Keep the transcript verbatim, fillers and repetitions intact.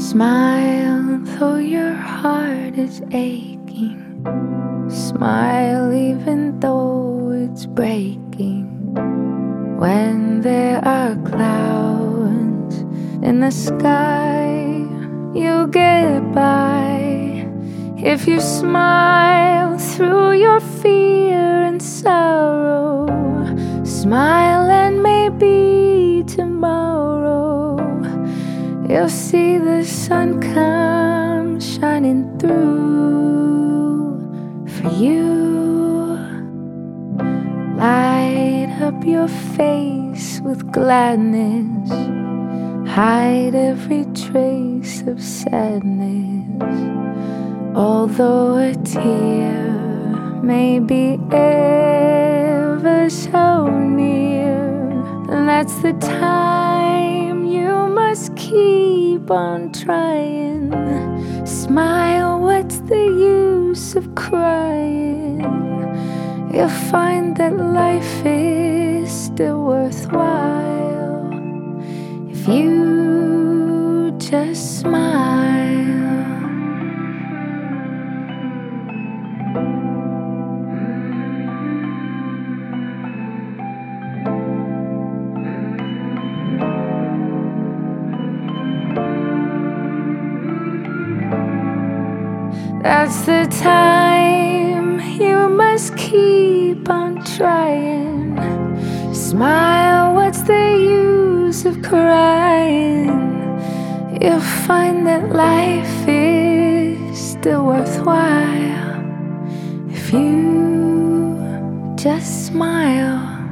Smile though your heart is aching. Smile even though it's breaking. When there are clouds in the sky, you'll get by. If you smile through your fear and sorrow, smile and maybe tomorrow you'll see the sun come shining through for you. Light up your face with gladness, hide every trace of sadness. Although a tear may be ever so near, that's the time you must keep on trying. Smile, what's the use of crying? You'll find that life is still worthwhile if you just smile. That's the time you must keep on trying. Smile, what's the use of crying? You'll find that life is still worthwhile if you just smile.